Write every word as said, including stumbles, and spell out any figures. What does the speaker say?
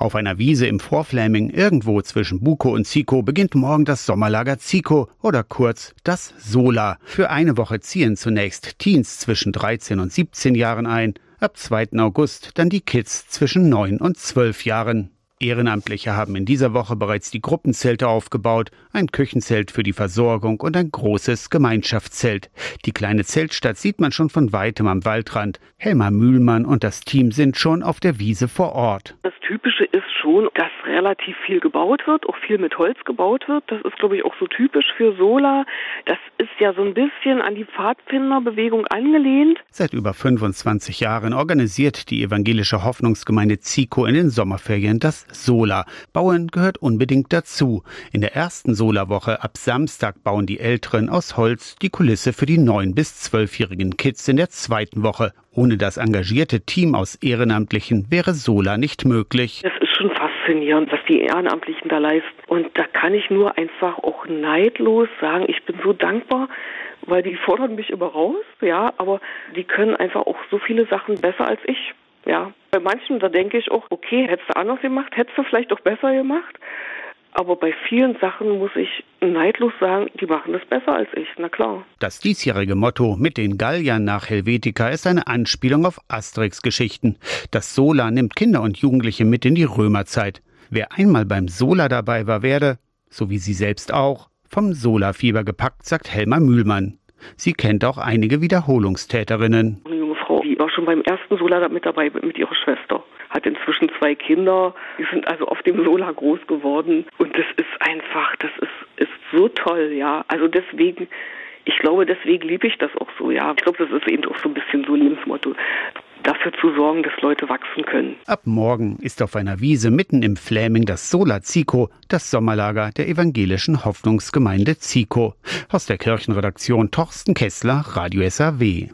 Auf einer Wiese im Vorfläming, irgendwo zwischen Bukow und Zico, beginnt morgen das Sommerlager Zico oder kurz das Sola. Für eine Woche ziehen zunächst Teens zwischen dreizehn und siebzehn Jahren ein, ab zweiten August dann die Kids zwischen neun und zwölf Jahren. Ehrenamtliche haben in dieser Woche bereits die Gruppenzelte aufgebaut, ein Küchenzelt für die Versorgung und ein großes Gemeinschaftszelt. Die kleine Zeltstadt sieht man schon von weitem am Waldrand. Helma Mühlmann und das Team sind schon auf der Wiese vor Ort. Das Typische ist schon, dass relativ viel gebaut wird, auch viel mit Holz gebaut wird. Das ist, glaube ich, auch so typisch für Sola. Das ist ja so ein bisschen an die Pfadfinderbewegung angelehnt. Seit über fünfundzwanzig Jahren organisiert die evangelische Hoffnungsgemeinde Zico in den Sommerferien das Sola. Bauen gehört unbedingt dazu. In der ersten Sola-Woche ab Samstag bauen die Älteren aus Holz die Kulisse für die neun- bis zwölfjährigen Kids in der zweiten Woche. Ohne das engagierte Team aus Ehrenamtlichen wäre Sola nicht möglich. Es ist schon faszinierend, was die Ehrenamtlichen da leisten. Und da kann ich nur einfach auch neidlos sagen, ich bin so dankbar, weil die fordern mich immer raus, ja, aber die können einfach auch so viele Sachen besser als ich. Ja, bei manchen, da denke ich auch, okay, hättest du anders gemacht, hättest du vielleicht auch besser gemacht. Aber bei vielen Sachen muss ich neidlos sagen, die machen das besser als ich, na klar. Das diesjährige Motto mit den Galliern nach Helvetica ist eine Anspielung auf Asterix-Geschichten. Das Sola nimmt Kinder und Jugendliche mit in die Römerzeit. Wer einmal beim Sola dabei war, werde, so wie sie selbst auch, vom Sola-Fieber gepackt, sagt Helma Mühlmann. Sie kennt auch einige Wiederholungstäterinnen. Eine junge Frau, die war schon beim ersten Sola mit dabei mit ihrer Schwester. Hat inzwischen zwei Kinder, die sind also auf dem Sola groß geworden. Und das ist einfach, das ist, ist so toll, ja. Also deswegen, ich glaube, deswegen liebe ich das auch so, ja. Ich glaube, das ist eben auch so ein bisschen so ein Lebensmotto, dafür zu sorgen, dass Leute wachsen können. Ab morgen ist auf einer Wiese mitten im Fläming das Sola Zico, das Sommerlager der evangelischen Hoffnungsgemeinde Zico. Aus der Kirchenredaktion Torsten Kessler, Radio S A W.